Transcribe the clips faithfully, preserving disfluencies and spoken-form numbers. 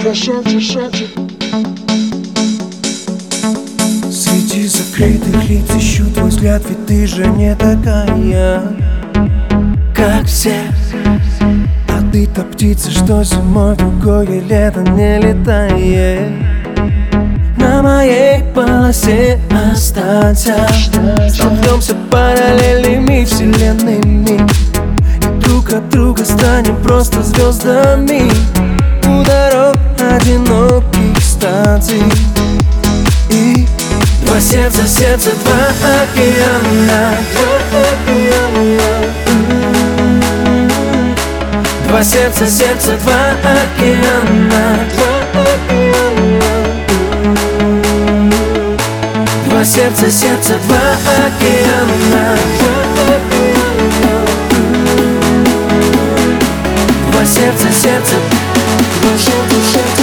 Среди закрытых лиц ищу твой взгляд, ведь ты же не такая, как все. А ты-то птица, что зимой в другое лето не летает. На моей полосе останься, столкнемся параллельными вселенными, и друг от друга станем просто звездами у дорог одиноких станций. И два сердца, сердца, два океана, два сердца, сердца, два океана, два сердца, сердца, два океана, два сердца, сердца, два сердца, сердца,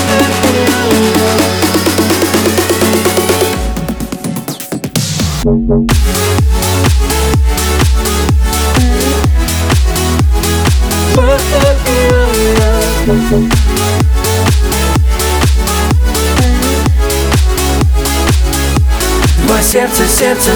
два сердца, сердца,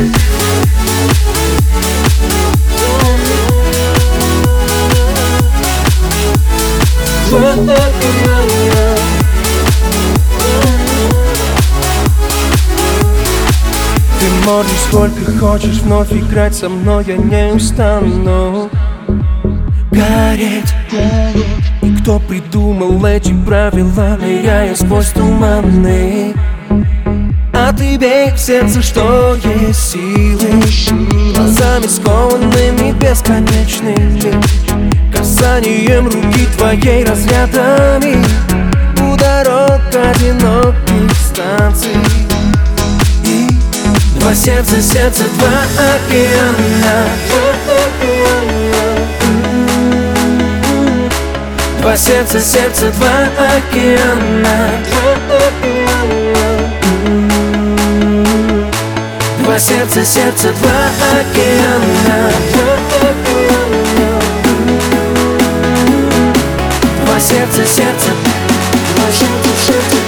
ты можешь сколько хочешь вновь играть со мной, я не устану гореть. И кто придумал эти правила, ныряя сквозь туманы? А ты бей в сердце, что есть силы, глазами скованными бесконечными, касанием руки твоей разрядами у дорог одиноких станций. И два сердца, сердца, два океана, два сердца, сердца, два океана, два сердца, сердца, два океана, два сердца, сердца, два сердца, сердца,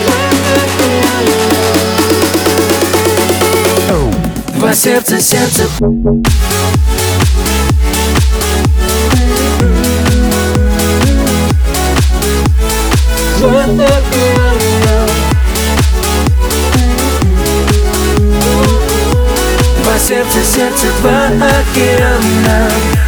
два сердца, сердца. Два сердца, сердца, два океана.